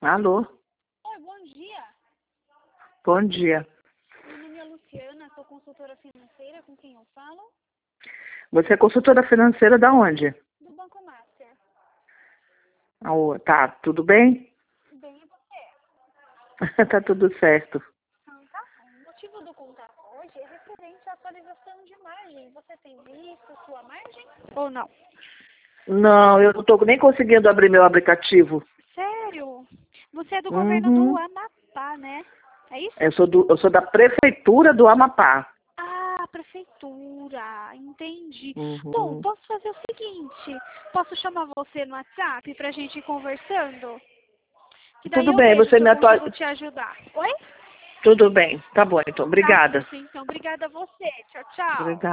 Alô, Oi, bom dia. bom dia. Meu nome é Luciana, sou consultora financeira. Com quem eu falo? Você é consultora financeira da onde? Do Banco Master. Tá, tudo bem? Bem, e você? Tá tudo certo. Então tá bom. O motivo do contato hoje é referente à atualização de margem. Você tem visto sua margem? Ou não? Não, eu não tô nem conseguindo abrir meu aplicativo. Sério? Você é do governo do Uhum. Amapá, né? É isso? Eu sou da prefeitura do Amapá. Ah, prefeitura. Entendi. Bom, Uhum. posso fazer o seguinte. Posso chamar você no WhatsApp pra gente ir conversando? Que daí Tudo eu bem, vejo você se eu me consigo atualiza. te ajudar. Oi? Tudo bem, tá bom então. Tá Obrigada. certo, então. Obrigada a você. Tchau, tchau. Obrigada.